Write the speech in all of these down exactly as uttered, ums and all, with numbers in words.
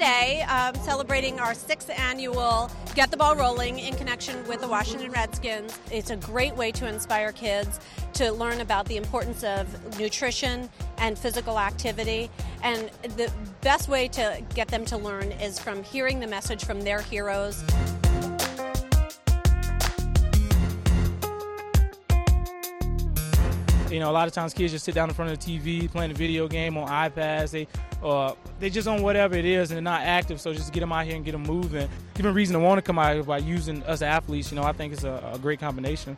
today, um, celebrating our sixth annual Get the Ball Rolling in connection with the Washington Redskins. It's a great way to inspire kids to learn about the importance of nutrition and physical activity. And the best way to get them to learn is from hearing the message from their heroes. You know, a lot of times kids just sit down in front of the T V, playing a video game on iPads. They, uh, they just on whatever it is, and they're not active. So just get them out here and get them moving. Give them a reason to want to come out here by using us athletes. You know, I think it's a, a great combination.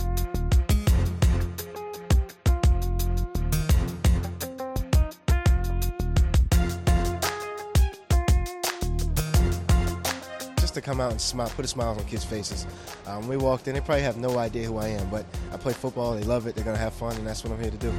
To come out and smile, put a smile on kids' faces. Um, when we walked in, they probably have no idea who I am, but I play football, they love it, they're going to have fun, and that's what I'm here to do.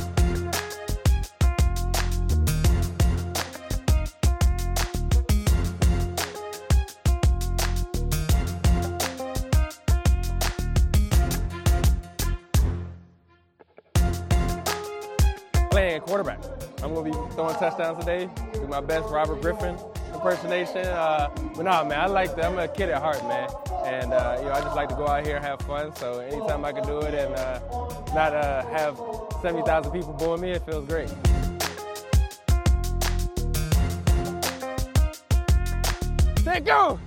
Playing quarterback. I'm going to be throwing touchdowns today, do my best Robert Griffin impersonation, uh, but nah, man, I like that. I'm a kid at heart, man, and uh, you know, I just like to go out here and have fun. So anytime I can do it and uh, not uh, have seventy thousand people booing me, it feels great. Let go!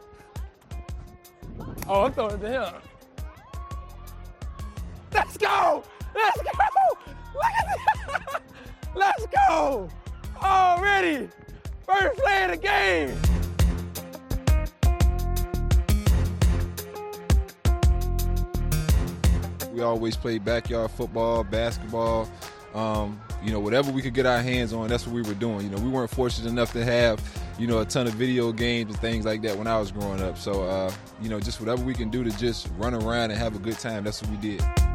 Oh, I'm throwing it to him. Let's go! Let's go! Look at that! Let's go! Already! First play of the game! We always played backyard football, basketball, um, you know, whatever we could get our hands on, that's what we were doing. You know, we weren't fortunate enough to have, you know, a ton of video games and things like that when I was growing up. So, uh, you know, just whatever we can do to just run around and have a good time, that's what we did.